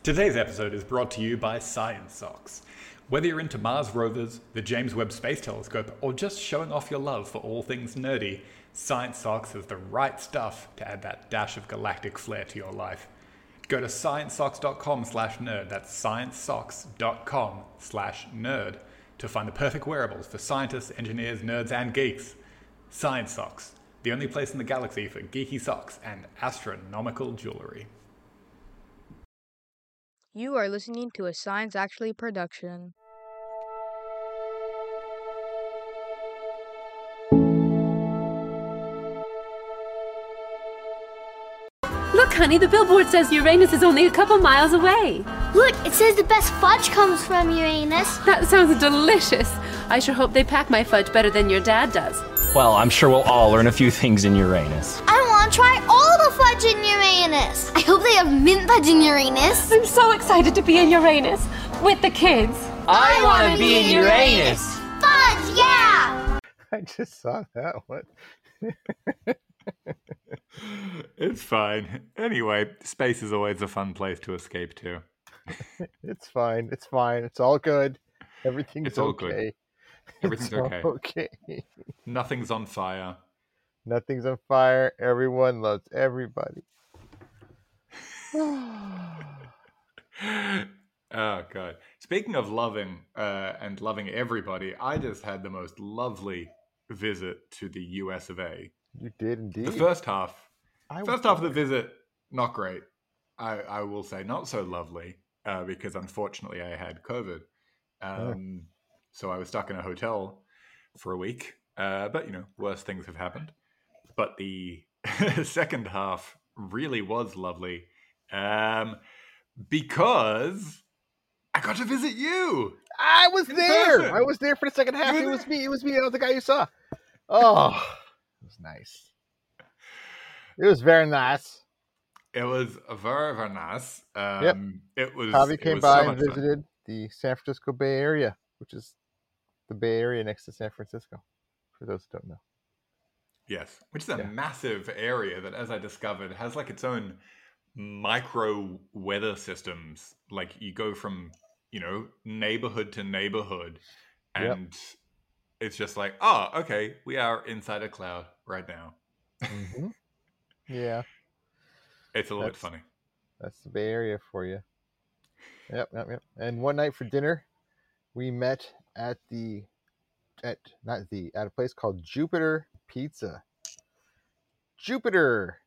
Today's episode is brought to you by Science Socks. Whether you're into Mars rovers, the James Webb Space Telescope, or just showing off your love for all things nerdy, Science Socks is the right stuff to add that dash of galactic flair to your life. Go to sciencesocks.com/nerd, that's sciencesocks.com/nerd, to find the perfect wearables for scientists, engineers, nerds, and geeks. Science Socks, the only place in the galaxy for geeky socks and astronomical jewelry. You are listening to a Science Actually production. Look, honey, the billboard says Uranus is only a couple miles away. Look, it says the best fudge comes from Uranus. That sounds delicious. I sure hope they pack my fudge better than your dad does. Well, I'm sure we'll all learn a few things in Uranus. I want to try all the fudge in Uranus. I hope they have mint fudge in Uranus. I'm so excited to be in Uranus with the kids. I want to be in Uranus. Fudge, yeah! I just saw that one. It's fine. Anyway, space is always a fun place to escape to. It's fine. It's fine. It's all good. Everything's It's all okay. good. Everything's It's all okay. okay. Nothing's on fire. Nothing's on fire. Everyone loves everybody. Oh, God. Speaking of loving and loving everybody, I just had the most lovely visit to the US of A. You did indeed. The first half I of the visit, not great. I will say not so lovely because unfortunately I had COVID. So I was stuck in a hotel for a week. But, worse things have happened. But the second half really was lovely because I got to visit you. I was In there. person. I was there for the second half. You It were was me. It was me. I was the guy you saw. Oh, it was nice. It was very nice. It was very, very nice. Yep. It was. Javi it came was by so and much fun. visited the San Francisco Bay Area, which is the Bay Area next to San Francisco, for those who don't know. Yes, which is a Yeah. massive area that, as I discovered, has like its own micro weather systems. Like you go from, neighborhood to neighborhood, Yep. and it's just like, oh, okay, we are inside a cloud right now. Mm-hmm. Yeah, It's a little bit That's- funny. that's the Bay Area for you. Yep. And one night for dinner, we met at a place called Jupiter Pizza. Jupiter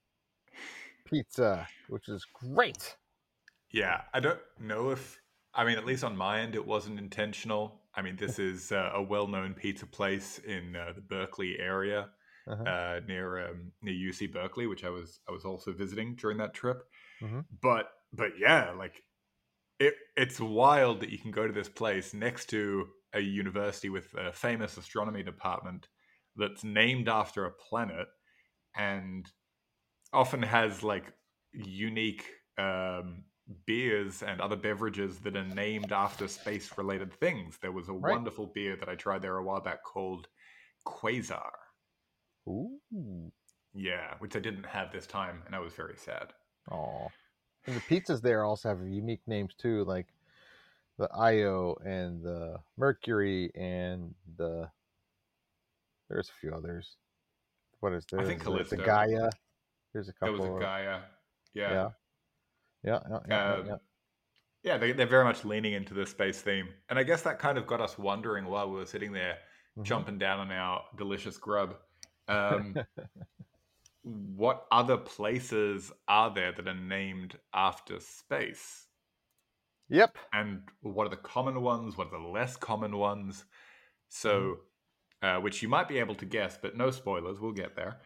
Pizza, which is great. Yeah, I don't know if, at least on my end, it wasn't intentional. This is a well-known pizza place in the Berkeley area, Uh-huh. near UC Berkeley, which I was also visiting during that trip. Mhm. But yeah, like it's wild that you can go to this place next to a university with a famous astronomy department that's named after a planet and often has like unique beers and other beverages that are named after space-related things. There was a Right. wonderful beer that I tried there a while back called Quasar. Ooh. Yeah, which I didn't have this time, and I was very sad. Aw. And the pizzas there also have unique names too, like the Io and the Mercury and there's a few others. What is there? I think The Callisto. Gaia. There's a There couple. was a Gaia. Yeah. Yeah. Yeah, they're very much leaning into the space theme. And I guess that kind of got us wondering while we were sitting there, Mhm. chomping down on our delicious grub. What other places are there that are named after space? Yep. And what are the common ones? What are the less common ones? So, which you might be able to guess, but no spoilers. We'll get there.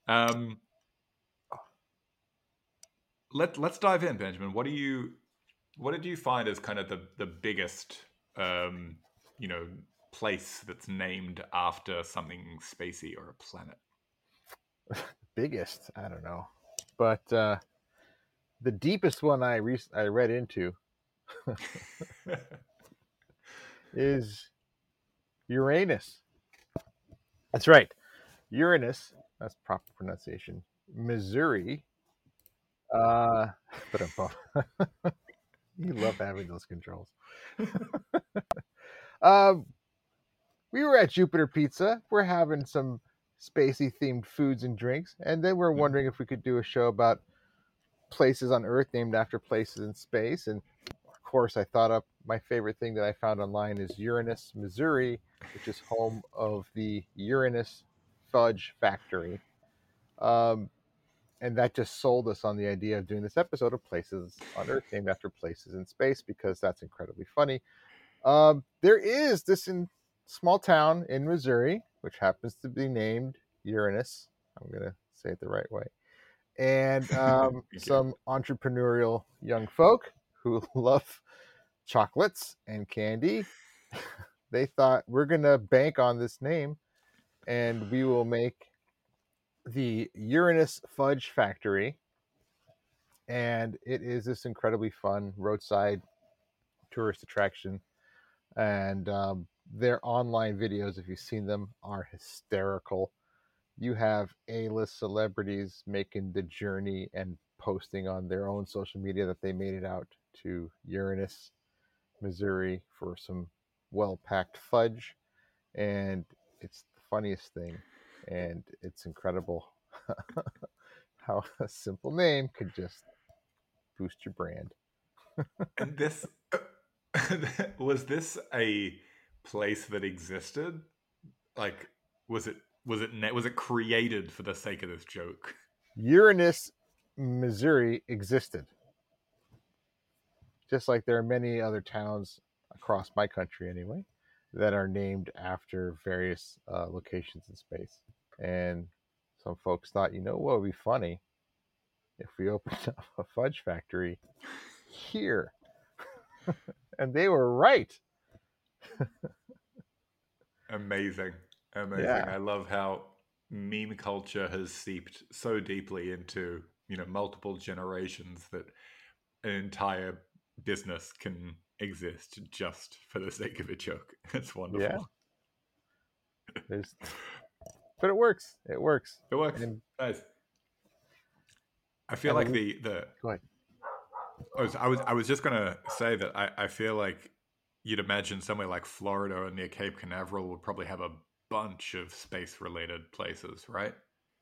Let's dive in, Benjamin. What did you find as kind of the biggest, place that's named after something spacey or a planet? Biggest, I don't know, but the deepest one I read into is Uranus. That's right, Uranus. That's proper pronunciation. Missouri. But you We love having those controls. um, we were at Jupiter Pizza. We're having some spacey themed foods and drinks, and then we're wondering if we could do a show about places on Earth named after places in space. And of course, I thought up my favorite thing that I found online is Uranus, Missouri, which is home of the Uranus Fudge Factory. And that just sold us on the idea of doing this episode of places on Earth named after places in space, because that's incredibly funny. There is this small town in Missouri, which happens to be named Uranus. I'm going to say it the right way. And some entrepreneurial young folk who love chocolates and candy. They thought, we're going to bank on this name, and we will make the Uranus Fudge Factory. And it is this incredibly fun roadside tourist attraction. And their online videos, if you've seen them, are hysterical. You have A-list celebrities making the journey and posting on their own social media that they made it out to Uranus, Missouri for some well-packed fudge. And it's the funniest thing. And it's incredible how a simple name could just boost your brand. And this was this a place that existed? Like, was it created for the sake of this joke? Uranus, Missouri existed. Just like there are many other towns across my country anyway that are named after various locations in space. And some folks thought, what would be funny if we opened up a fudge factory here? And they were right. Amazing. Yeah. I love how meme culture has seeped so deeply into, multiple generations that an entire business can exist just for the sake of a joke. It's wonderful. Yeah. But it works. It works. And nice. I feel like the Go ahead. I was just gonna say that I feel like you'd imagine somewhere like Florida or near Cape Canaveral would probably have a bunch of space-related places, right?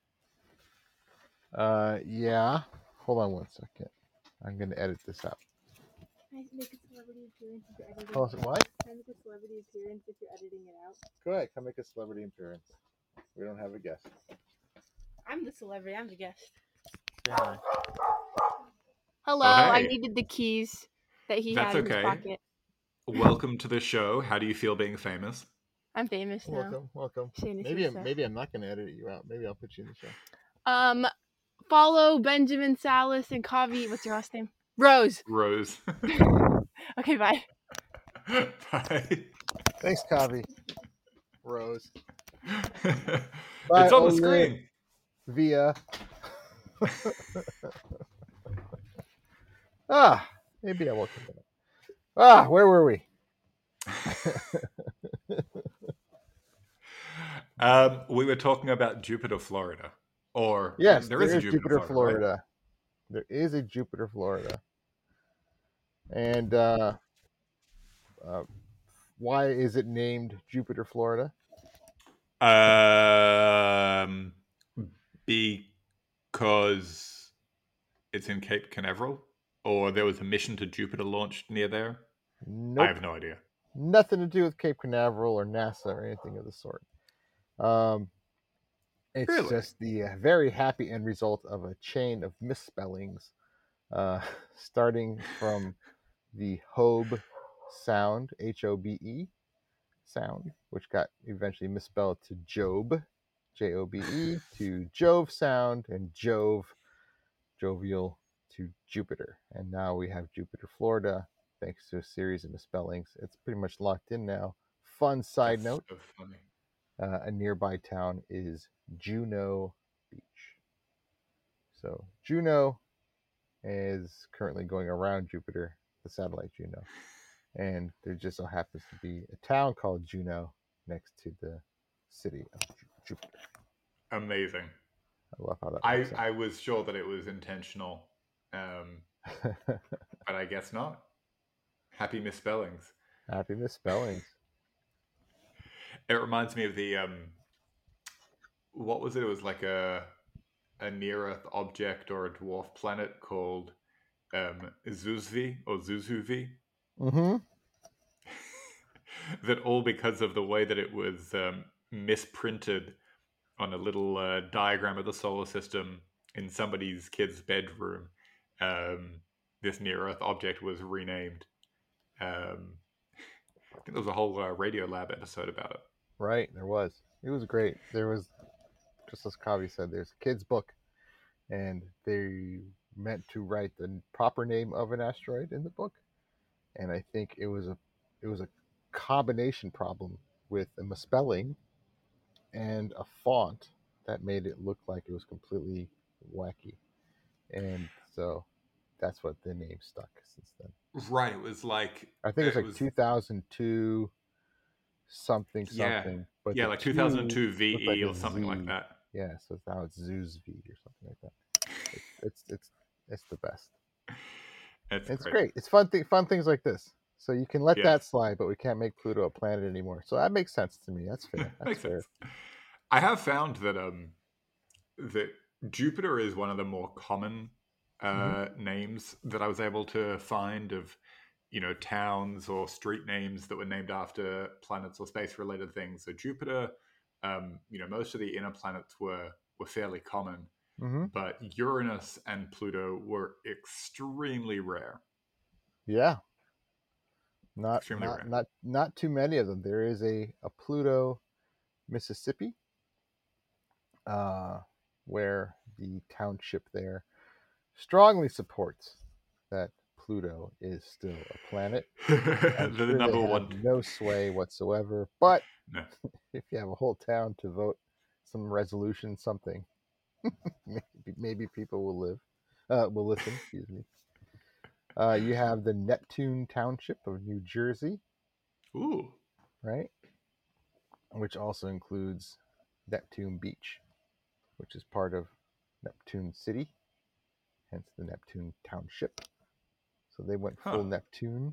Yeah. Hold on one second. I'm gonna edit this out. Can I make a celebrity appearance if you're editing? Oh, what? Can I make a celebrity appearance if you're editing it out? Go ahead. Come make a celebrity appearance. We don't have a guest. I'm the celebrity. I'm the guest. Yeah. Hello. Oh, hey. I needed the keys that he That's had in okay. his pocket. Welcome to the show. How do you feel being famous? I'm famous now. Welcome. Shane, Maybe I'm not gonna edit you out. Maybe I'll put you in the show. Follow Benjamin Salas and Kavi. What's your last name? Rose. Okay, bye. Bye. Thanks, Kavi. Rose. It's on the screen. Via. Maybe I won't. Where were we? We were talking about Jupiter, Florida. Or yes, there is a Jupiter, Florida. Right? There is a Jupiter, Florida. And why is it named Jupiter, Florida? Because it's in Cape Canaveral, or there was a mission to Jupiter launched near there. Nope. I have no idea. Nothing to do with Cape Canaveral or NASA or anything of the sort. It's just the very happy end result of a chain of misspellings, starting from the Hobe sound, Hobe sound, which got eventually misspelled to Job, Jobe, to Jove sound, and Jove, jovial, to Jupiter. And now we have Jupiter, Florida, thanks to a series of misspellings. It's pretty much locked in now. Fun side note. So funny. A nearby town is Juno Beach. So Juno is currently going around Jupiter, the satellite Juno. And there just so happens to be a town called Juno next to the city of Jupiter. Amazing. I love how that works I was sure that it was intentional, but I guess not. Happy misspellings. Happy misspellings. It reminds me of the what was it? It was like a near Earth object or a dwarf planet called Zuzvi or Zuzuvi. Mm-hmm. That all because of the way that it was misprinted on a little diagram of the solar system in somebody's kid's bedroom. This near Earth object was renamed. I think there was a whole Radio Lab episode about it. Right, there was. It was great. There was, just as Kavi said, there's a kid's book, and they meant to write the proper name of an asteroid in the book, and I think it was a combination problem with a misspelling and a font that made it look like it was completely wacky, and so that's what the name stuck since then. Right, it was like I think it was 2002 something, but yeah, like 2002 looked VE like a or something like Z. that. Yeah, so now it's Zeus V or something like that. It's the best. It's great. It's fun things like this. So you can let that slide, but we can't make Pluto a planet anymore. So that makes sense to me. That's fair. That's Makes fair. sense. I have found that that Jupiter is one of the more common names that I was able to find of, towns or street names that were named after planets or space related things. So Jupiter, most of the inner planets were fairly common, but Uranus and Pluto were extremely rare. Yeah. Not too many of them. There is a Pluto, Mississippi, where the township there strongly supports that Pluto is still a planet. The number one. No sway whatsoever. But no. If you have a whole town to vote some resolution, something, maybe people will listen. Excuse me. You have the Neptune Township of New Jersey. Ooh. Right? Which also includes Neptune Beach, which is part of Neptune City, hence the Neptune Township. So they went full Neptune.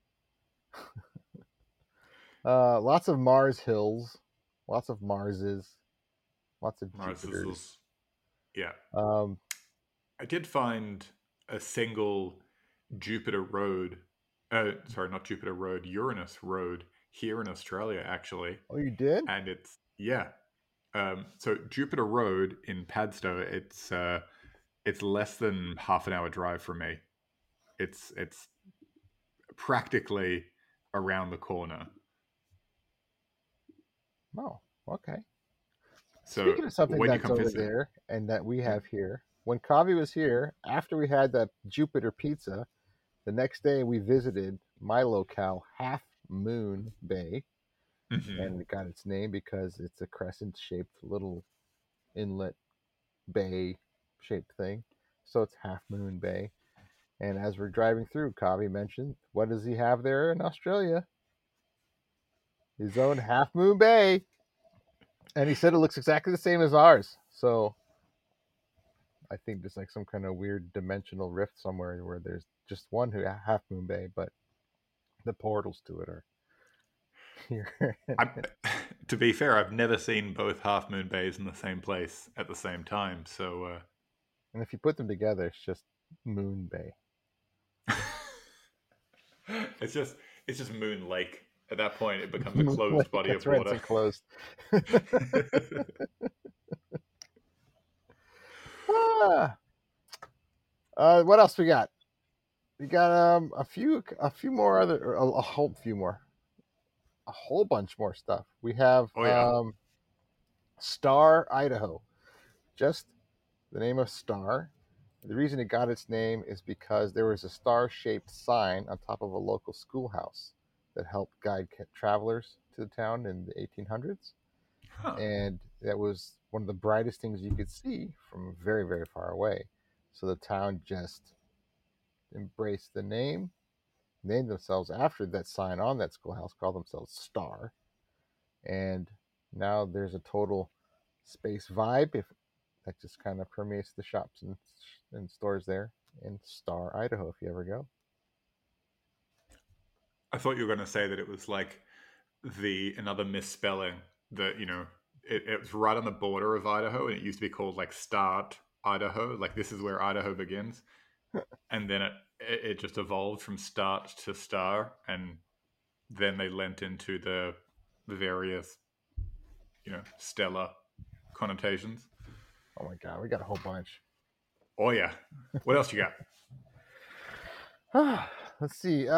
Lots of Mars hills, lots of Marses, lots of Jupiters. Yeah. I did find a single Jupiter road. Sorry, not Jupiter road, Uranus road here in Australia, actually. Oh, you did? And it's so Jupiter Road in Padstow, it's less than half an hour drive from me. It's practically around the corner. Oh, okay. So speaking of something that's over there and that we have here, when Kavi was here, after we had that Jupiter pizza, the next day we visited my locale, Half Moon Bay. And it got its name because it's a crescent-shaped little inlet bay-shaped thing. So it's Half Moon Bay. And as we're driving through, Kavi mentioned, what does he have there in Australia? His own Half Moon Bay. And he said it looks exactly the same as ours. So I think there's like some kind of weird dimensional rift somewhere where there's just one Half Moon Bay, but the portals to it are here. To be fair, I've never seen both Half Moon Bays in the same place at the same time. So, and if you put them together, it's just Moon Bay. It's just Moon Lake. At that point, it becomes a closed body of water. It's closed. What else we got? We got a whole bunch more stuff. We have Star, Idaho. Just the name of Star. The reason it got its name is because there was a star-shaped sign on top of a local schoolhouse that helped guide travelers to the town in the 1800s. And that was one of the brightest things you could see from very, very far away. So the town just embraced the name, named themselves after that sign on that schoolhouse, called themselves Star. And now there's a total space vibe that just kind of permeates the shops and stores there in Star, Idaho, if you ever go. I thought you were going to say that it was like another misspelling that, it was right on the border of Idaho, and it used to be called like Start, Idaho. Like, this is where Idaho begins. And then it just evolved from Start to Star, and then they lent into the various, stellar connotations. Oh my God, we got a whole bunch. Oh yeah. What else you got? Let's see.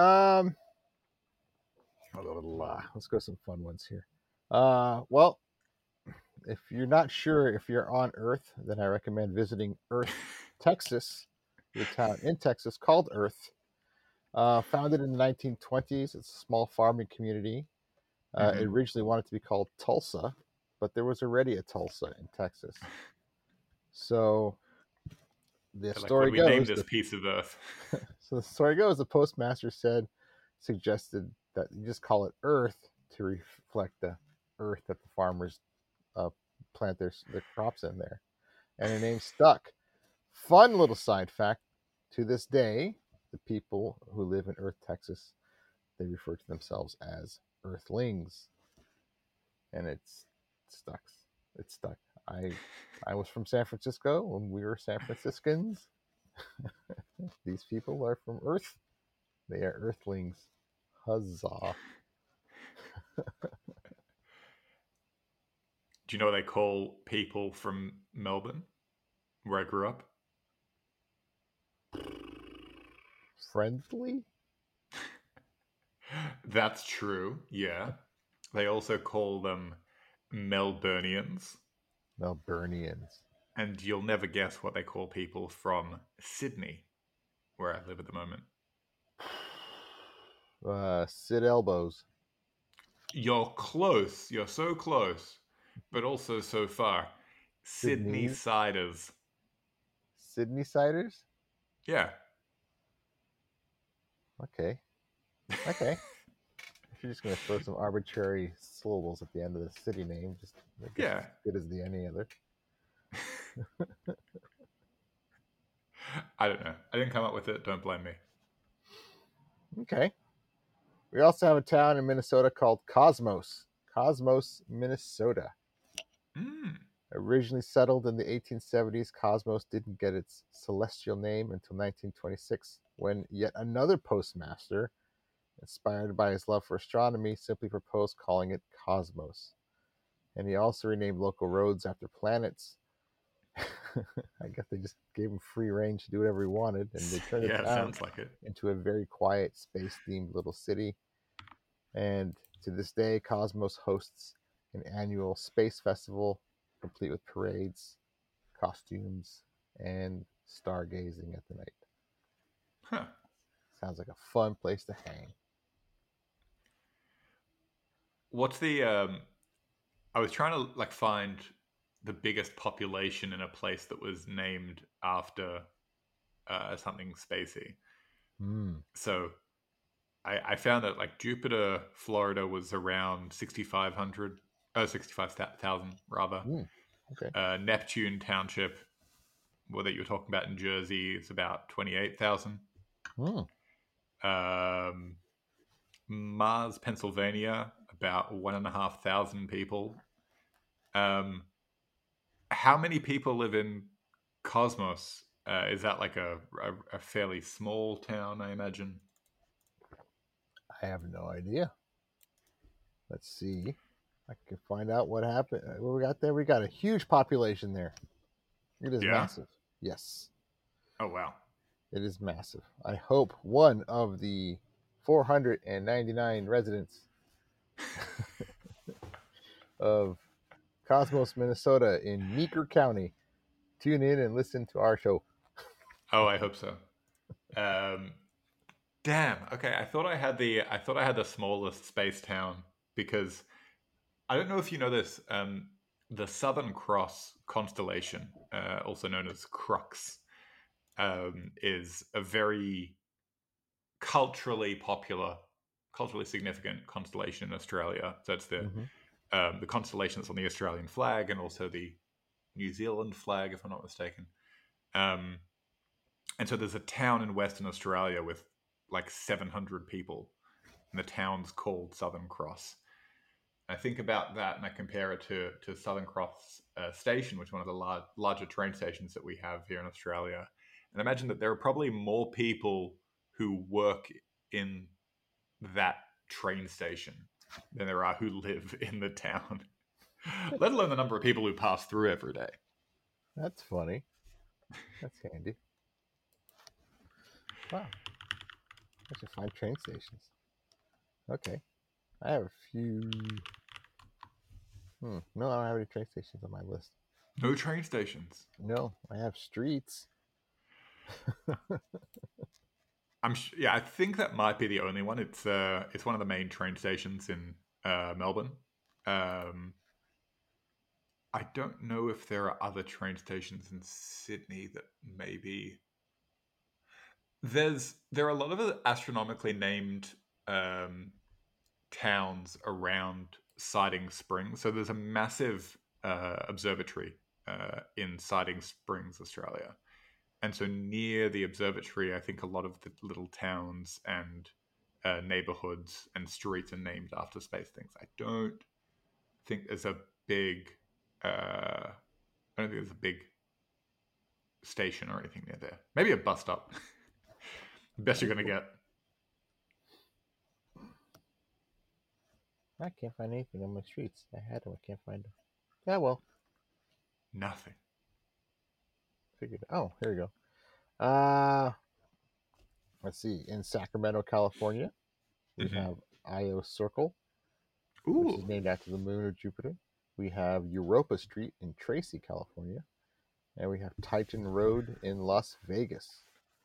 Let's go some fun ones here. Well, if you're not sure if you're on Earth, then I recommend visiting Earth, Texas, the town in Texas called Earth. Founded in the 1920s, it's a small farming community. It originally wanted to be called Tulsa, but there was already a Tulsa in Texas. So the story goes, name this piece of Earth. So the story goes, the postmaster suggested that you just call it Earth to reflect the earth that the farmers plant their crops in there, and the name stuck. Fun little side fact: to this day, the people who live in Earth, Texas, they refer to themselves as Earthlings, and it's stuck. It's stuck. I was from San Francisco when we were San Franciscans. These people are from Earth. They are Earthlings. Huzzah. Do you know what they call people from Melbourne, where I grew up? Friendly? That's true, yeah. They also call them Melburnians. Melburnians. And you'll never guess what they call people from Sydney, where I live at the moment. Sid Elbows. You're close. You're so close, but also so far. Sydney Siders. Sydney Siders? Yeah. Okay. If you're just going to throw some arbitrary syllables at the end of the city name, just make it as good as any other. I don't know. I didn't come up with it. Don't blame me. Okay. We also have a town in Minnesota called Cosmos. Cosmos, Minnesota. Originally settled in the 1870s, Cosmos didn't get its celestial name until 1926, when yet another postmaster, inspired by his love for astronomy, simply proposed calling it Cosmos. And he also renamed local roads after planets. I guess they just gave him free range to do whatever he wanted, and they turned it sounds like it. into a very quiet, space-themed little city. And to this day, Cosmos hosts an annual space festival, complete with parades, costumes, and stargazing at the night. Huh. Sounds like a fun place to hang. What's the I was trying to find the biggest population in a place that was named after something spacey. So I found that Jupiter, Florida was around 65,000 rather. Okay. Neptune Township, that you were talking about in Jersey, is about 28,000. Mars, Pennsylvania, about 1,500 people. How many people live in Cosmos? Is that a fairly small town, I imagine? I have no idea. Let's see. I can find out what happened. What we got there? We got a huge population there. It is massive. Yes. Oh, wow. It is massive. I hope one of the 499 residents of Cosmos, Minnesota in Meeker County tune in and listen to our show. Oh, I hope so. Damn. Okay, I thought I had the smallest space town, because I don't know if you know this. The Southern Cross constellation, also known as Crux, is a very culturally significant constellation in Australia. So it's the constellation that's on the Australian flag, and also the New Zealand flag, if I'm not mistaken. And so there's a town in Western Australia with 700 people, and the town's called Southern Cross. I think about that and I compare it to Southern Cross Station, which is one of the larger train stations that we have here in Australia. And imagine that there are probably more people who work in that train station than there are who live in the town, let alone the number of people who pass through every day. That's funny. That's handy. Wow. I should find train stations. Okay. I have a few. No, I don't have any train stations on my list. No train stations. No, I have streets. I think that might be the only one. It's one of the main train stations in Melbourne. I don't know if there are other train stations in Sydney that maybe. There are a lot of astronomically named towns around Siding Springs. So there's a massive observatory in Siding Springs, Australia. And so near the observatory, I think a lot of the little towns and neighborhoods and streets are named after space things. I don't think there's a big station or anything near there. Maybe a bus stop. Best you're gonna get. I can't find anything on my streets. I had them. I can't find them. Yeah, well. Nothing. Figured. Oh, here we go. Let's see. In Sacramento, California, we have Io Circle, which is named after the moon of Jupiter. We have Europa Street in Tracy, California, and we have Titan Road in Las Vegas.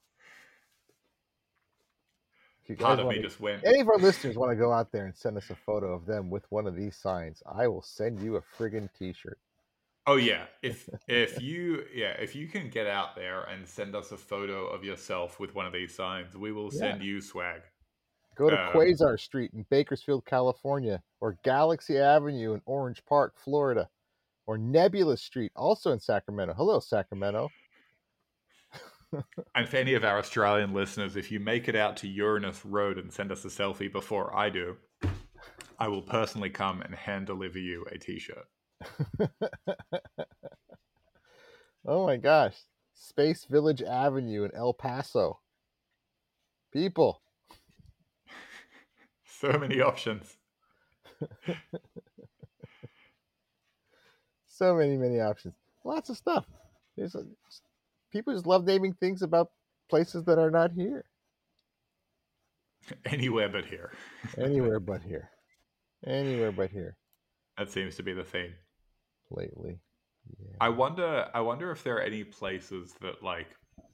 If you guys any of our listeners want to go out there and send us a photo of them with one of these signs, I will send you a friggin' t-shirt. Oh yeah, if you can get out there and send us a photo of yourself with one of these signs, we will send you swag. Go to Quasar Street in Bakersfield, California, or Galaxy Avenue in Orange Park, Florida, or Nebula Street, also in Sacramento. Hello, Sacramento. And for any of our Australian listeners, if you make it out to Uranus Road and send us a selfie before I do, I will personally come and hand deliver you a t-shirt. Oh my gosh. Space Village Avenue in El Paso. People. So many options. So many options. Lots of stuff. People just love naming things about places that are not here. Anywhere but here. Anywhere but here. Anywhere but here. That seems to be the theme. Lately. Yeah. I wonder if there are any places that like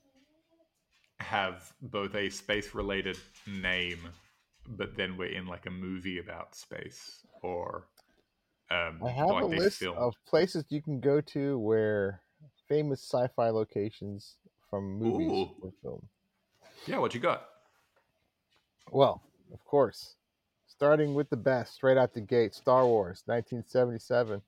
have both a space related name, but then we're in like a movie about space, or I have a list of places you can go to where famous sci-fi locations from movies were filmed. Yeah, what you got? Well, of course, starting with the best right out the gate, Star Wars, 1977.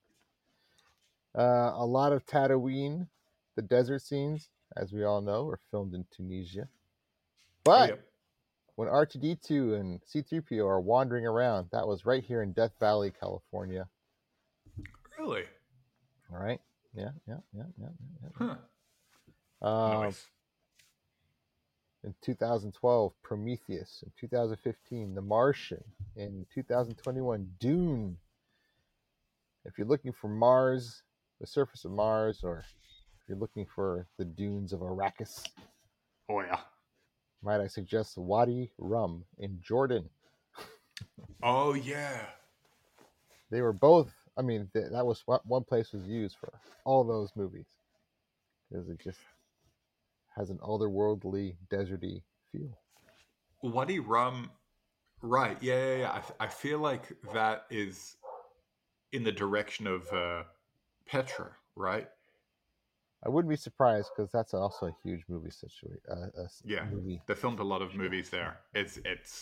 A lot of Tatooine, the desert scenes, as we all know, were filmed in Tunisia. But when R2-D2 and C-3PO are wandering around, that was right here in Death Valley, California. Really? All right. Yeah. Huh. Nice. In 2012, Prometheus. In 2015, The Martian. In 2021, Dune. If you're looking for Mars, the surface of Mars, or if you're looking for the dunes of Arrakis, might I suggest Wadi Rum in Jordan? Oh yeah. They were both. I mean, that was what one place was used for all those movies, because it just has an otherworldly, deserty feel. Wadi Rum, right? Yeah. I feel like that is in the direction of Petra, right? I wouldn't be surprised, because that's also a huge movie situation. They filmed a lot of movies there. It's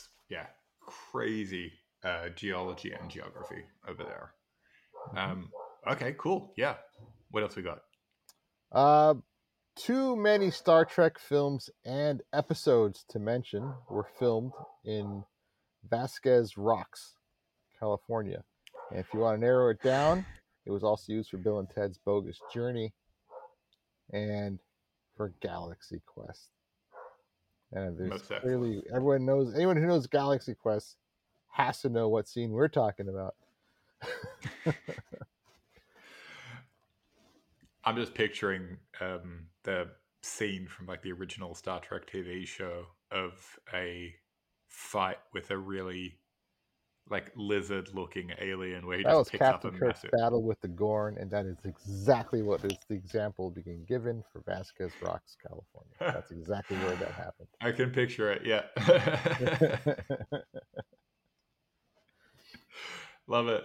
crazy geology and geography over there. Okay, cool. Yeah. What else we got? Too many Star Trek films and episodes to mention were filmed in Vasquez Rocks, California. And if you want to narrow it down, it was also used for Bill and Ted's Bogus Journey and for Galaxy Quest. And there's Most clearly anyone who knows Galaxy Quest has to know what scene we're talking about. I'm just picturing the scene from like the original Star Trek TV show of a fight with a really like lizard-looking alien where he That just was picks up Captain a Kirk's massive. battle with the Gorn, and that is exactly what is the example being given for Vasquez Rocks, California. That's exactly where that happened. I can picture it. Yeah. Love it.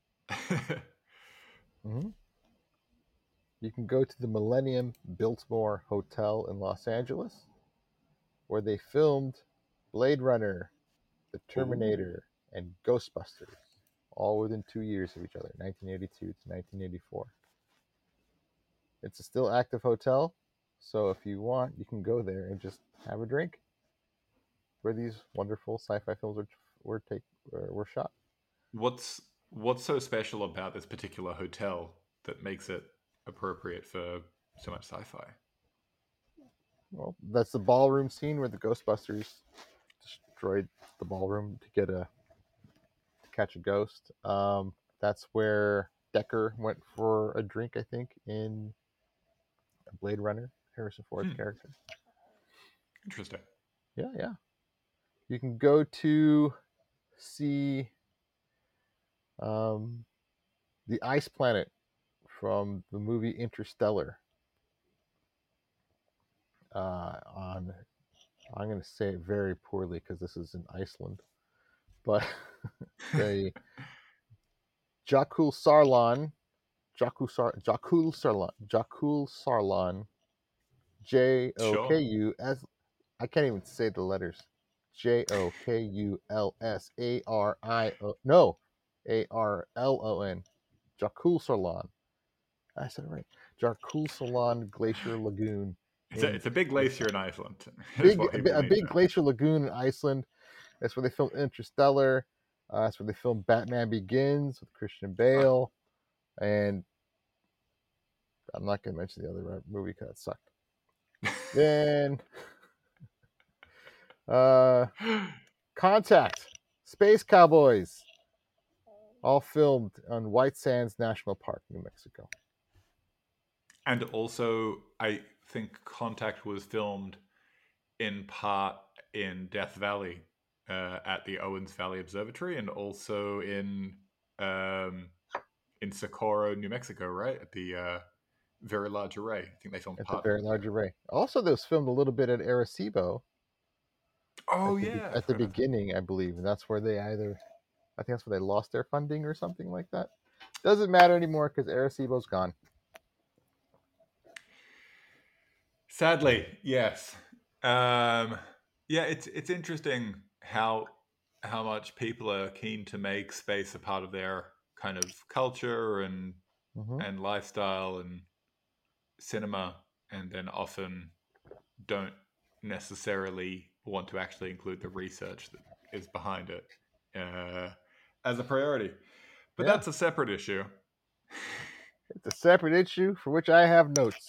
Mm-hmm. You can go to the Millennium Biltmore Hotel in Los Angeles, where they filmed Blade Runner, The Terminator, and Ghostbusters, all within 2 years of each other, 1982 to 1984. It's a still active hotel, so if you want, you can go there and just have a drink, where these wonderful sci-fi films were shot. What's so special about this particular hotel that makes it appropriate for so much sci-fi? Well, that's the ballroom scene where the Ghostbusters destroyed the ballroom to catch a ghost. That's where Decker went for a drink, I think, in Blade Runner, Harrison Ford's character. Interesting. Yeah. You can go to see the ice planet from the movie Interstellar. I'm going to say it very poorly because this is in Iceland, but the Jakul Sarlan, Joku as I can't even say the letters. Jokulsarlon. Jakul Sarlan. I said it right. Jakul Sarlan Glacier Lagoon. It's a big glacier in Iceland. A big glacier lagoon in Iceland. That's where they filmed Interstellar. That's where they filmed Batman Begins with Christian Bale. And I'm not going to mention the other movie because it sucked. Then Contact, Space Cowboys, all filmed on White Sands National Park, New Mexico. And also, I think Contact was filmed in part in Death Valley at the Owens Valley Observatory, and also in Socorro, New Mexico, right? At the Very Large Array. I think they filmed at part the Very Large Array. Also, this was filmed a little bit at Arecibo. Oh, at the beginning, I believe. And that's where I think that's where they lost their funding or something like that. Doesn't matter anymore because Arecibo's gone. Sadly, yes. It's interesting how much people are keen to make space a part of their kind of culture and lifestyle and cinema, and then often don't necessarily want to actually include the research that is behind it as a priority. But that's a separate issue. It's a separate issue for which I have notes.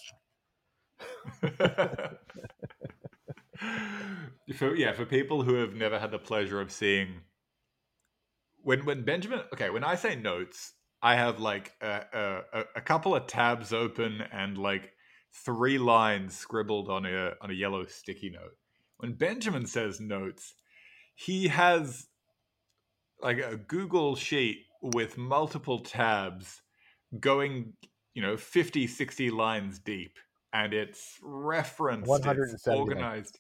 For people who have never had the pleasure of seeing when Benjamin, when I say notes, I have like a couple of tabs open and like 3 lines scribbled on a yellow sticky note. When Benjamin says notes, he has like a Google sheet with multiple tabs going, 50, 60 lines deep, and it's referenced, it's organized.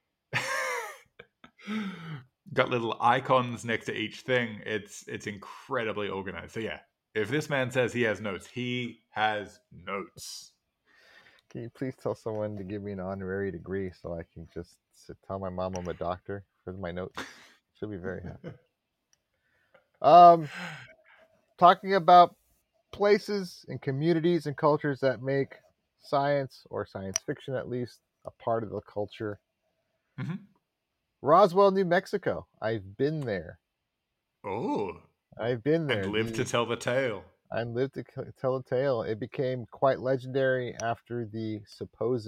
Got little icons next to each thing. It's incredibly organized. So yeah, if this man says he has notes, he has notes. Can you please tell someone to give me an honorary degree so I can just tell my mom I'm a doctor for my notes? She'll be very happy. Talking about places and communities and cultures that make science, or science fiction at least, a part of the culture. Mm-hmm. Roswell, New Mexico. I've been there. Oh, I've been there. and lived to tell the tale. I lived to tell a tale. It became quite legendary after the supposed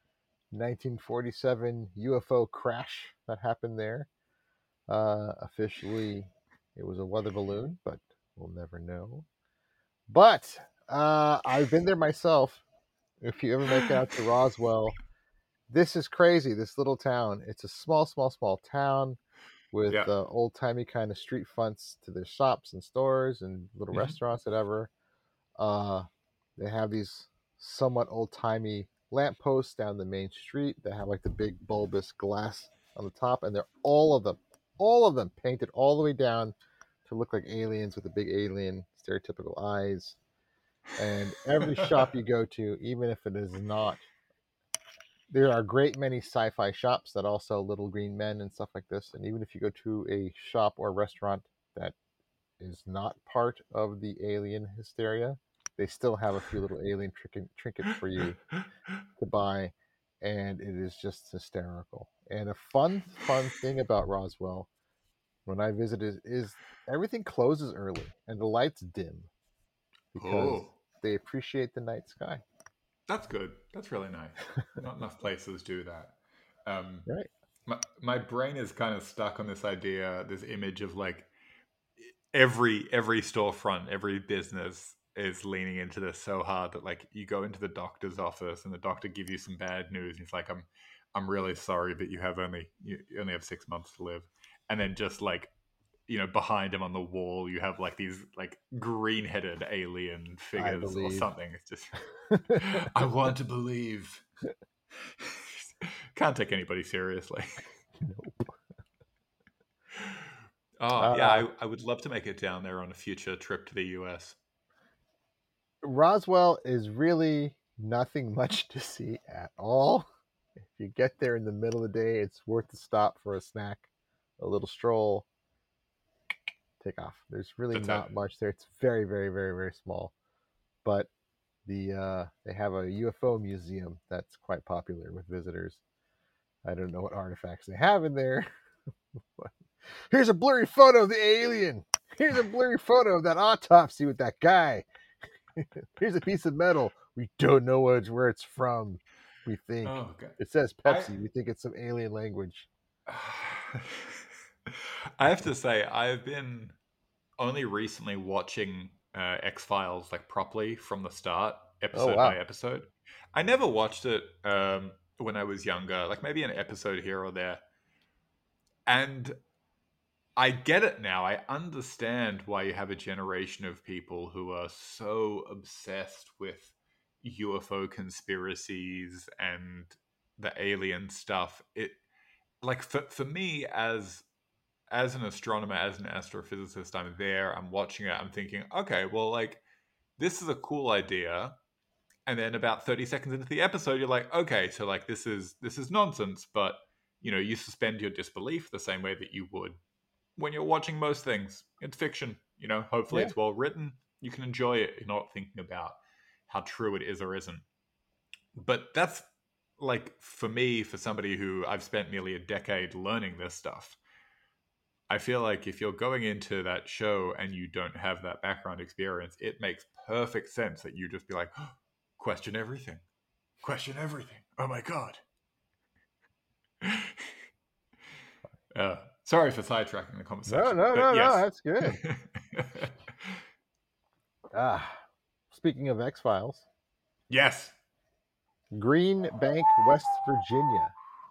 1947 UFO crash that happened there. Officially, it was a weather balloon, but we'll never know. But I've been there myself. If you ever make it out to Roswell, this is crazy. This little town. It's a small town with Yeah. old-timey kind of street fronts to their shops and stores and little restaurants, whatever. They have these somewhat old-timey lampposts down the main street that have like the big bulbous glass on the top, and they're all of them painted all the way down to look like aliens with the big alien stereotypical eyes. And every shop you go to, even if it is not, there are a great many sci-fi shops that all sell little green men and stuff like this. And even if you go to a shop or restaurant that is not part of the alien hysteria, they still have a few little alien trinkets for you to buy, and it is just hysterical. And a fun thing about Roswell, when I visited, is everything closes early and the lights dim because they appreciate the night sky. That's good. That's really nice. Not enough places do that. Right. My brain is kind of stuck on this idea, this image of like every storefront, every business is leaning into this so hard that like you go into the doctor's office and the doctor gives you some bad news. And he's like, I'm really sorry, but you only have 6 months to live. And then just like, you know, behind him on the wall, you have like these like green-headed alien figures or something. It's just, I want to believe. Can't take anybody seriously. Nope. I would love to make it down there on a future trip to the US. Roswell is really nothing much to see at all. If you get there in the middle of the day, it's worth the stop for a snack, a little stroll, take off. There's really not much there. It's very, very, very, very small. But they have a UFO museum that's quite popular with visitors. I don't know what artifacts they have in there. Here's a blurry photo of the alien. Here's a blurry photo of that autopsy with that guy. Here's a piece of metal. We don't know where it's from. We think it says Pepsi. We think it's some alien language. I have to say, I've been only recently watching X-Files like properly from the start, episode by episode. I never watched it when I was younger, like maybe an episode here or there. And I get it now. I understand why you have a generation of people who are so obsessed with UFO conspiracies and the alien stuff. It like for me as an astronomer, as an astrophysicist, I'm there, I'm watching it, I'm thinking, okay, well, like, this is a cool idea. And then about 30 seconds into the episode, you're like, okay, so like this is nonsense, but you know, you suspend your disbelief the same way that you would when you're watching most things. It's fiction, you know, hopefully it's well written. You can enjoy it. You're not thinking about how true it is or isn't. But that's like, for me, for somebody who I've spent nearly a decade learning this stuff, I feel like if you're going into that show and you don't have that background experience, it makes perfect sense that you just be like, oh, question everything. Question everything. Oh my God. Sorry for sidetracking the conversation. No, that's good. Speaking of X-Files. Yes. Green Bank, West Virginia.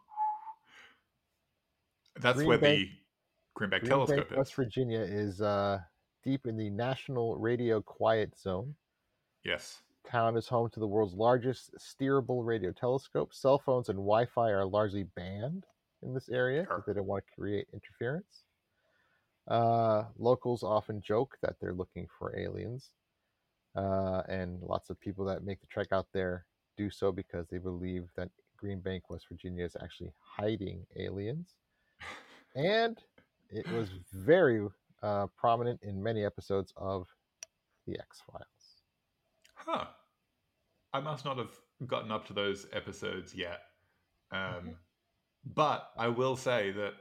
That's where the Green Bank Telescope is. West Virginia is deep in the National Radio Quiet Zone. Yes. Town is home to the world's largest steerable radio telescope. Cell phones and Wi-Fi are largely banned in this area because they don't want to create interference. Locals often joke that they're looking for aliens. And lots of people that make the trek out there do so because they believe that Green Bank, West Virginia is actually hiding aliens. And it was very prominent in many episodes of The X-Files. Huh. I must not have gotten up to those episodes yet. But I will say that,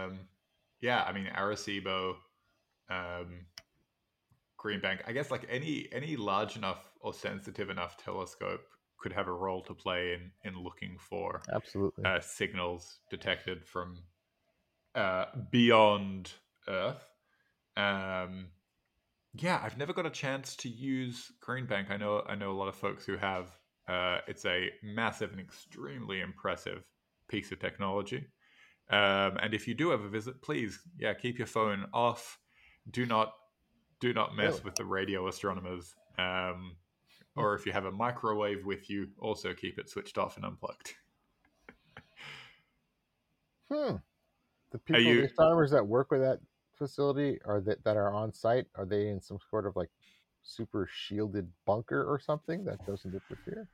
Arecibo, Green Bank, I guess like any large enough or sensitive enough telescope could have a role to play in looking for Absolutely. signals detected from beyond Earth. I've never got a chance to use Green Bank. I know a lot of folks who have. It's a massive and extremely impressive piece of technology. And if you do ever visit, please, keep your phone off. Do not mess with the radio astronomers. Or if you have a microwave with you, also keep it switched off and unplugged. The people, the astronomers that work with that facility, that are on site, are they in some sort of like super shielded bunker or something that doesn't interfere?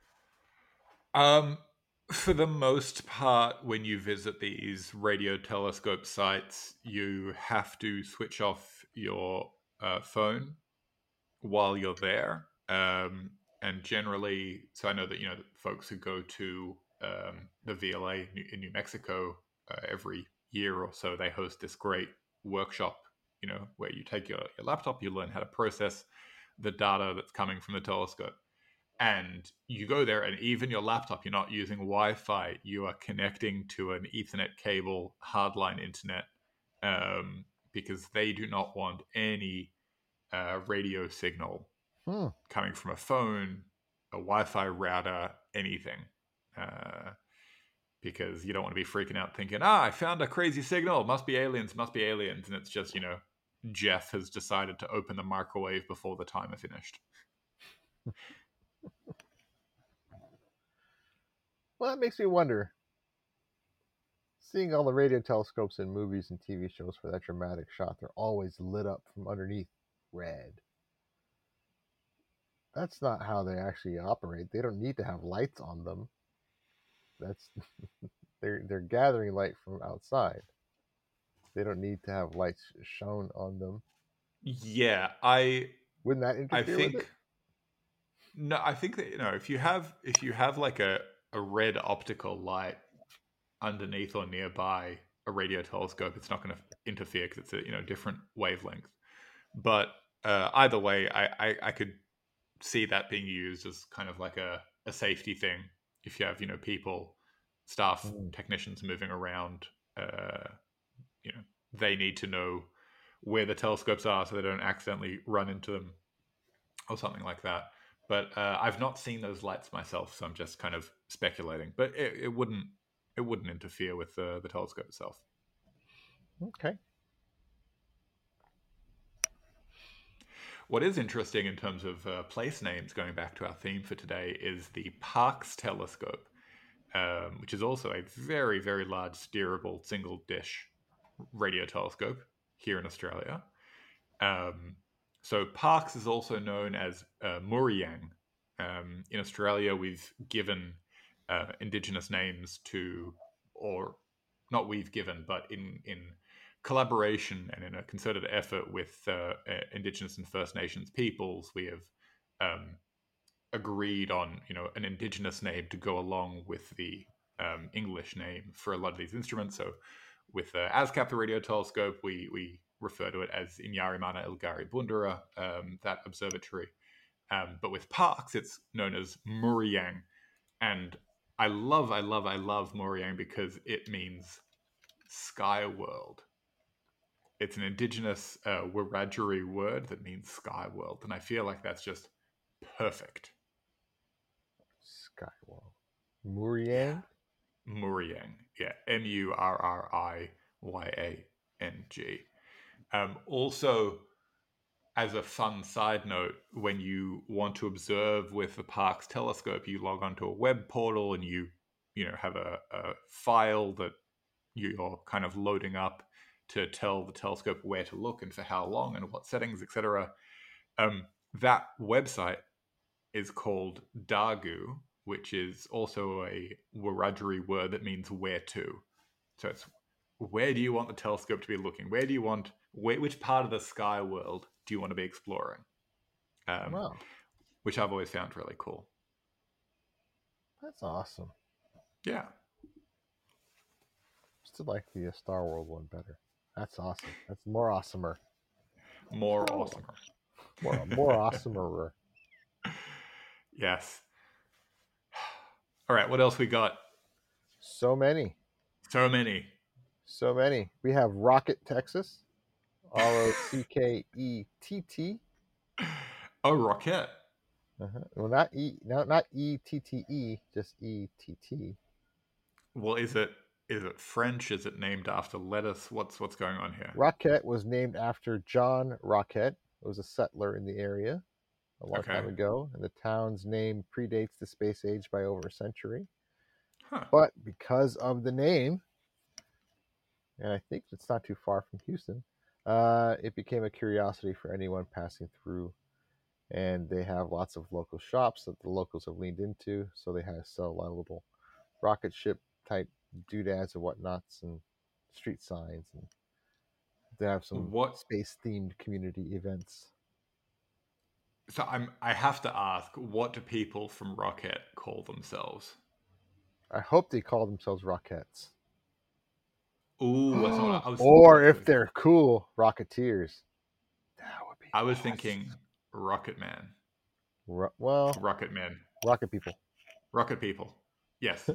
For the most part, when you visit these radio telescope sites, you have to switch off your phone while you're there. And generally, so I know that folks who go to the VLA in New Mexico every year or so, they host this great workshop, where you take your laptop, you learn how to process the data that's coming from the telescope. And you go there, and even your laptop, you're not using Wi-Fi. You are connecting to an Ethernet cable, hardline internet, because they do not want any radio signal coming from a phone, a Wi-Fi router, anything. Because you don't want to be freaking out thinking, I found a crazy signal. Must be aliens. And it's just, Jeff has decided to open the microwave before the timer finished. Well, that makes me wonder. Seeing all the radio telescopes in movies and TV shows for that dramatic shot, they're always lit up from underneath red. That's not how they actually operate. They don't need to have lights on them. That's they're gathering light from outside. They don't need to have lights shown on them. Yeah, wouldn't that interfere with it? No, I think that if you have like a red optical light underneath or nearby a radio telescope, it's not going to interfere because it's a different wavelength. But either way, I could see that being used as kind of like a safety thing. If you have people, staff, technicians moving around, they need to know where the telescopes are so they don't accidentally run into them or something like that. But I've not seen those lights myself, so I'm just kind of speculating. But it wouldn't interfere with the telescope itself. Okay. What is interesting in terms of place names, going back to our theme for today, is the Parkes telescope, which is also a very, very large steerable single dish radio telescope here in Australia. So Parkes is also known as Muriang. In Australia, we've given Indigenous names to, or not we've given, but in collaboration and in a concerted effort with Indigenous and First Nations peoples, we have agreed on an Indigenous name to go along with the English name for a lot of these instruments. So with ASCAP, the radio telescope, we refer to it as Inyarimana Ilgari Bundara, that observatory. But with Parkes, it's known as Muriang. And I love Muriang because it means sky world. It's an Indigenous Wiradjuri word that means sky world. And I feel like that's just perfect. Sky world. Muriang? Muriang. Yeah. Murriyang. Also, as a fun side note, when you want to observe with the Parkes telescope, you log onto a web portal and you have a file that you're kind of loading up to tell the telescope where to look and for how long and what settings, etc. That website is called Dagu, which is also a Wiradjuri word that means where to. So it's, where do you want the telescope to be looking? Which part of the sky world do you want to be exploring? Wow. Which I've always found really cool. That's awesome. Yeah. still like the Star World one better. That's awesome. That's more awesomer. More awesomer. More awesomer. Yes. All right, what else we got? So many. So many. We have Rocket, Texas. Rockett. Oh, Rocket. Well, not ETTE, just ETT. Well, is it French? Is it named after lettuce? What's going on here? Rocket was named after John Rocket. It was a settler in the area a long time ago, and the town's name predates the space age by over a century. Huh. But because of the name, and I think it's not too far from Houston, it became a curiosity for anyone passing through. And they have lots of local shops that the locals have leaned into, so they have sell a lot of little rocket ship type doodads and whatnots and street signs, and they have some space themed community events. So I have to ask, what do people from Rocket call themselves? I hope they call themselves Rockettes. Ooh, that's not what I was or if they're cool, Rocketeers. That would be. I was thinking Rocket Man. Rocket Man. Rocket People. Rocket People. Yes.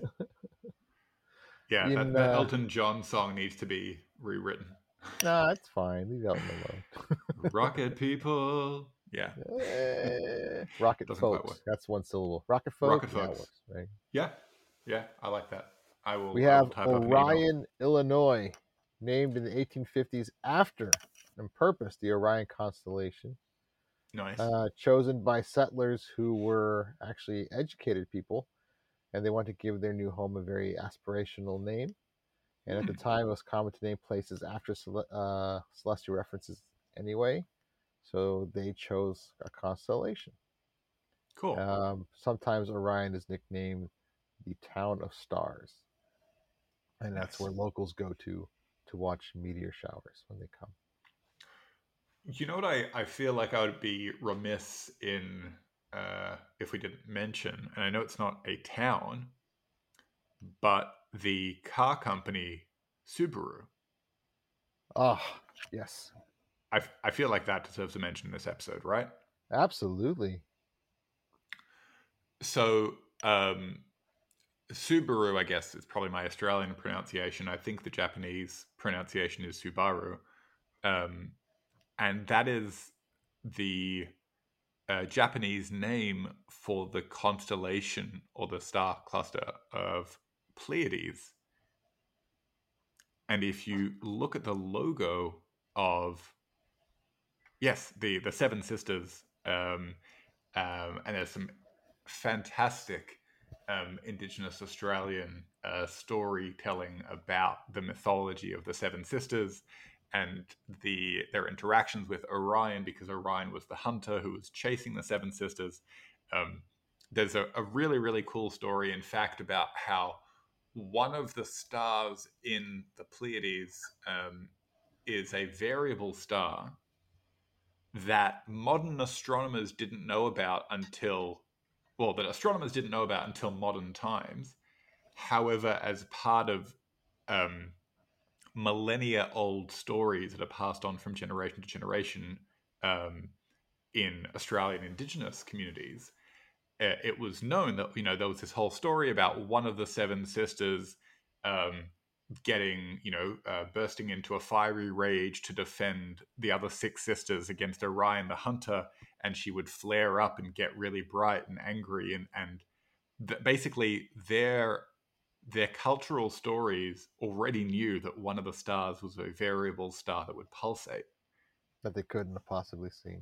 Yeah, that Elton John song needs to be rewritten. Nah, it's fine. Leave Elton alone. Rocket People. Yeah. Rocket Folks. That's one syllable. Rocket Folks. Rocket Folks. Works, right? Yeah. I like that. We have Orion, Illinois, named in the 1850s after, on purpose, the Orion constellation. Nice. Chosen by settlers who were actually educated people, and they wanted to give their new home a very aspirational name. And at the time, it was common to name places after celestial references anyway, so they chose a constellation. Cool. Sometimes Orion is nicknamed the Town of Stars, and that's where locals go to watch meteor showers when they come. You know what I feel like I would be remiss in if we didn't mention, and I know it's not a town, but the car company Subaru. Oh, yes. I feel like that deserves a mention in this episode, right? Absolutely. So, Subaru, I guess, is probably my Australian pronunciation. I think the Japanese pronunciation is Subaru. And that is the Japanese name for the constellation or the star cluster of Pleiades. And if you look at the logo of, the Seven Sisters, and there's some fantastic Indigenous Australian storytelling about the mythology of the Seven Sisters and their interactions with Orion, because Orion was the hunter who was chasing the Seven Sisters. There's a really, really cool story, in fact, about how one of the stars in the Pleiades is a variable star that modern astronomers didn't know about until modern times. However, as part of millennia-old stories that are passed on from generation to generation in Australian Indigenous communities, it was known that there was this whole story about one of the Seven Sisters getting bursting into a fiery rage to defend the other six sisters against Orion the hunter, and she would flare up and get really bright and angry, and basically their cultural stories already knew that one of the stars was a variable star that would pulsate, that they couldn't have possibly seen.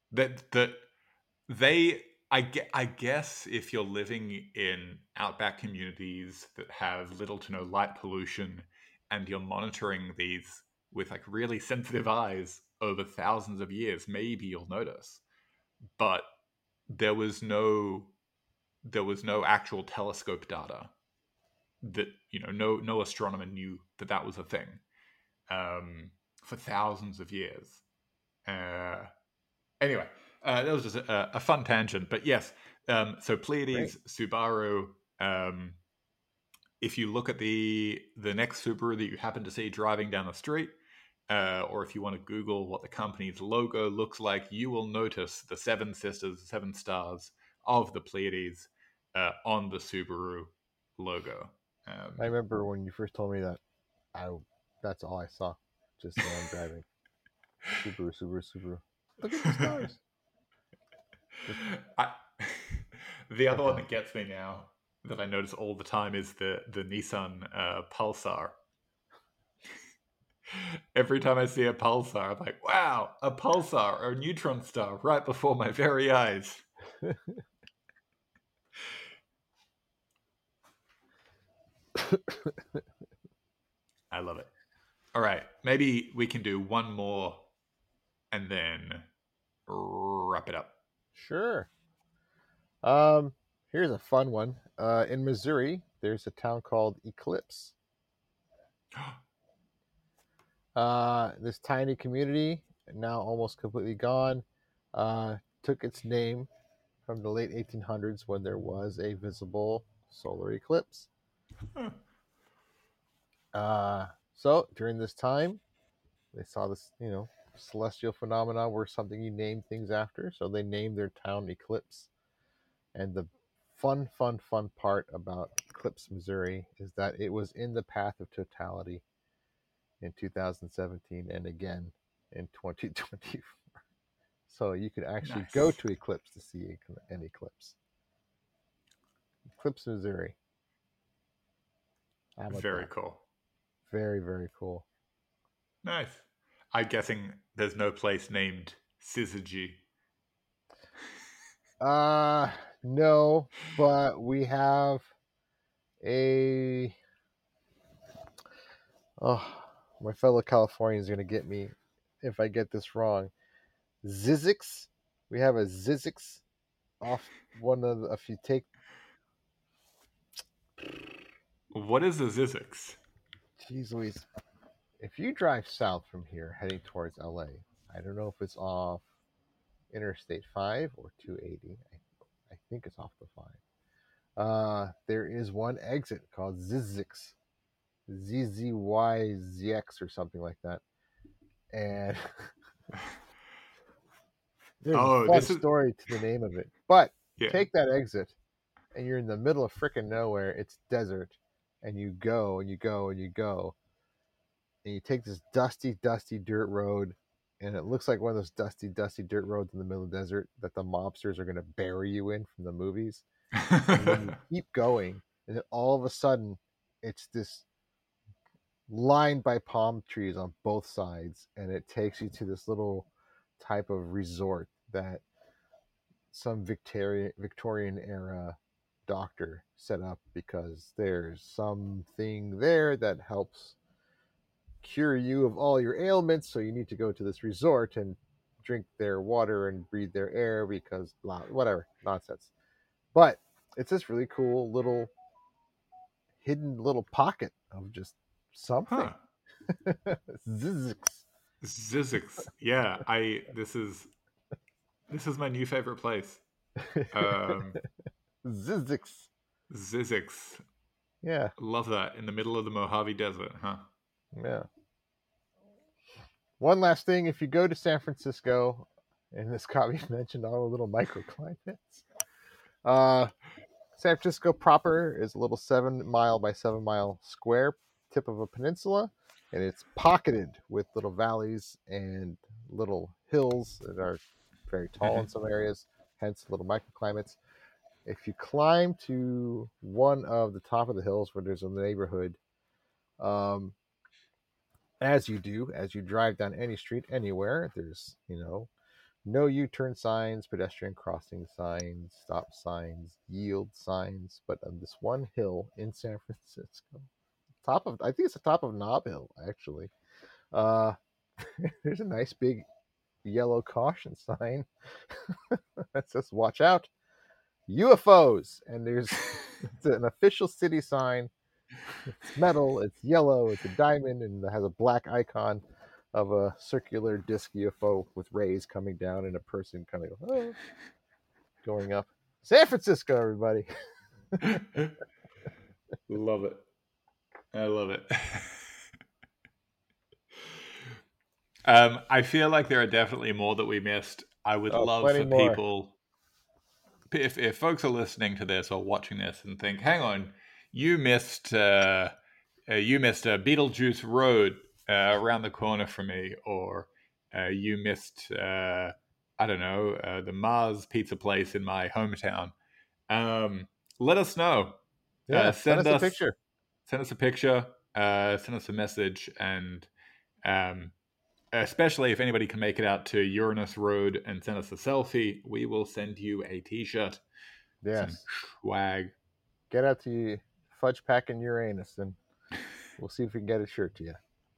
I guess if you're living in outback communities that have little to no light pollution and you're monitoring these with like really sensitive eyes over thousands of years, maybe you'll notice. But there was no actual telescope data that, no astronomer knew that was a thing for thousands of years. Anyway. That was just a fun tangent, but yes. So Pleiades, Subaru, if you look at the next Subaru that you happen to see driving down the street, or if you want to Google what the company's logo looks like, you will notice the 7 sisters, 7 stars of the Pleiades on the Subaru logo. I remember when you first told me that, that's all I saw. Just when I'm driving. Subaru. Look at the stars. The other one that gets me now, that I notice all the time, is the Nissan Pulsar. Every time I see a Pulsar, I'm like, wow, a Pulsar, a neutron star, right before my very eyes. I love it. All right, maybe we can do one more and then wrap it up. Sure. Here's a fun one. In Missouri, there's a town called Eclipse. This tiny community, now almost completely gone, took its name from the late 1800s when there was a visible solar eclipse. So during this time, they saw this, celestial phenomena were something you name things after. So they named their town Eclipse. And the fun part about Eclipse, Missouri is that it was in the path of totality in 2017 and again in 2024. So you could actually go to Eclipse to see an eclipse. Eclipse, Missouri. Very cool. Very, very cool. Nice. I'm guessing there's no place named Syzygy. No, but we have a... Oh, my fellow Californians are going to get me if I get this wrong. Zzyzx. We have a Zzyzx off one of the... If you take... What is a Zzyzx? Jeez Louise. If you drive south from here, heading towards LA, I don't know if it's off Interstate 5 or 280. I think it's off the 5. There is one exit called Zzyzx. ZZYZX or something like that. And there's a fun story to the name of it. But take that exit, and you're in the middle of frickin' nowhere. It's desert. And you go, and you go, and you go. And you take this dusty dirt road, and it looks like one of those dusty dirt roads in the middle of the desert that the mobsters are going to bury you in from the movies. And then you keep going, and then all of a sudden, it's this lined by palm trees on both sides, and it takes you to this little type of resort that some Victorian era doctor set up because there's something there that helps cure you of all your ailments, so you need to go to this resort and drink their water and breathe their air because whatever nonsense. But it's this really cool little hidden little pocket of just something. Zzyzx. Yeah, this is my new favorite place. Zzyzx. Yeah. Love that. In the middle of the Mojave Desert, huh? Yeah. One last thing, if you go to San Francisco, and this Kavi mentioned all the little microclimates. San Francisco proper is a little 7 mile by 7 mile square tip of a peninsula, and it's pocketed with little valleys and little hills that are very tall in some areas, hence little microclimates. If you climb to one of the top of the hills where there's a neighborhood, as you drive down any street anywhere, there's, no U-turn signs, pedestrian crossing signs, stop signs, yield signs. But on this one hill in San Francisco, I think it's the top of Nob Hill, actually, there's a nice big yellow caution sign that says, watch out, UFOs. And it's an official city sign. It's metal, it's yellow, it's a diamond, and it has a black icon of a circular disc UFO with rays coming down and a person kind of going up. San Francisco, everybody. Love it. I love it. I feel like there are definitely more that we missed. I would love plenty for more. people, if folks are listening to this or watching this and think, hang on, you missed Beetlejuice Road around the corner from me, or you missed I don't know, the Mars Pizza place in my hometown. Let us know. Yeah, send us a picture. Send us a picture. Send us a message, and especially if anybody can make it out to Uranus Road and send us a selfie, we will send you a T-shirt. Yes. Some swag. Get out to Fudge Packing Uranus, and we'll see if we can get a shirt to you.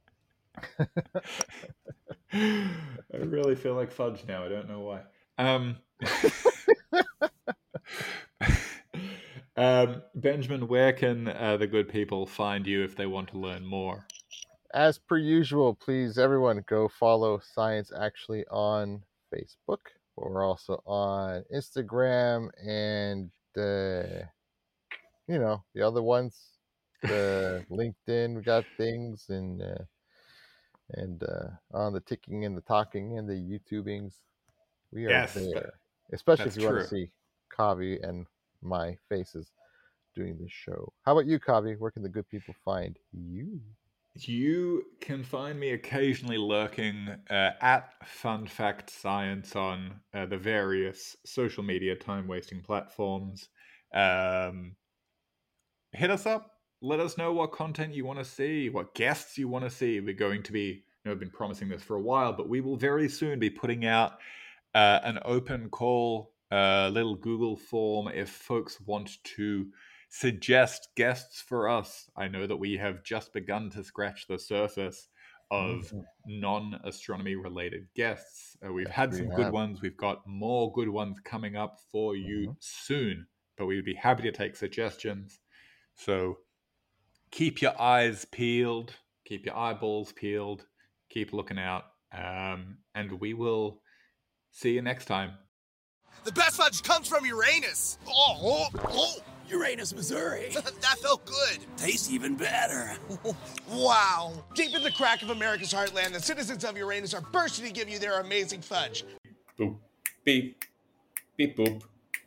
I really feel like fudge now. I don't know why. Benjamin, where can the good people find you if they want to learn more? As per usual, please, everyone, go follow Science Actually on Facebook. We're also on Instagram and, the other ones. The LinkedIn, we got things, and on the ticking and the talking and the YouTubings. We are there. Especially if you want to see Kavi and my faces doing this show. How about you, Kavi? Where can the good people find you? You can find me occasionally lurking at Fun Fact Science on the various social media time-wasting platforms. Hit us up. Let us know what content you want to see, what guests you want to see. We're going to be, I've been promising this for a while, but we will very soon be putting out an open call, little Google form if folks want to suggest guests for us. I know that we have just begun to scratch the surface of non-astronomy related guests. We've had some good ones. We've got more good ones coming up for you soon, but we would be happy to take suggestions. So keep your eyes peeled, keep your eyeballs peeled, keep looking out, and we will see you next time. The best fudge comes from Uranus. Uranus, Missouri. That felt good. Tastes even better. Wow. Deep in the crack of America's heartland, the citizens of Uranus are bursting to give you their amazing fudge. Boop, beep, beep, boop.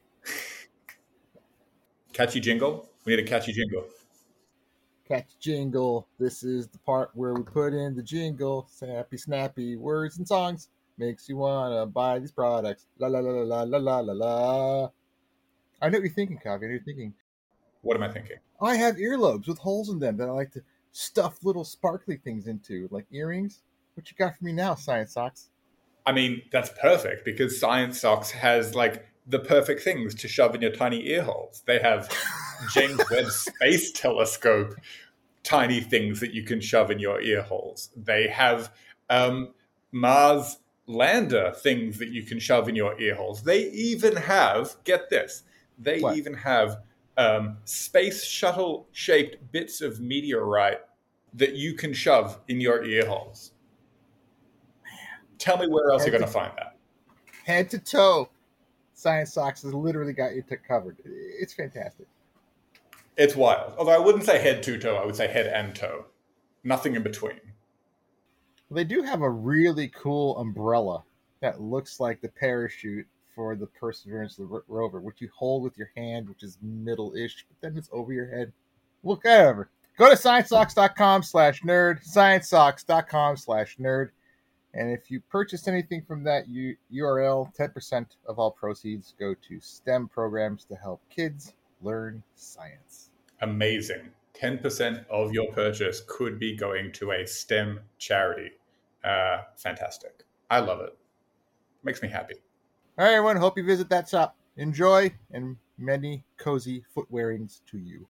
Catchy jingle? We need a catchy jingle. Catchy jingle. This is the part where we put in the jingle. Snappy, snappy words and songs. Makes you want to buy these products. La la la la la la la la. I know what you're thinking, Kavi. I know what you're thinking. What am I thinking? I have earlobes with holes in them that I like to stuff little sparkly things into, like earrings. What you got for me now, Science Socks? I mean, that's perfect, because Science Socks has, like, the perfect things to shove in your tiny ear holes. They have James Webb Space Telescope tiny things that you can shove in your ear holes. They have Mars lander things that you can shove in your ear holes. They even have, get this, even have space shuttle shaped bits of meteorite that you can shove in your ear holes. Tell me where else you're going to find that. Head to toe, Science Socks has literally got you covered. It's fantastic. It's wild. Although I wouldn't say head to toe, I would say head and toe. Nothing in between. Well, they do have a really cool umbrella that looks like the parachute for the Perseverance rover, which you hold with your hand, which is middle-ish, but then it's over your head. Whatever. Go to sciencesocks.com/nerd, sciencesocks.com/nerd, and if you purchase anything from that URL, 10% of all proceeds go to STEM programs to help kids learn science. Amazing. 10% of your purchase could be going to a STEM charity. Fantastic. I love it. Makes me happy. All right, everyone. Hope you visit that shop. Enjoy, and many cozy foot wearings to you.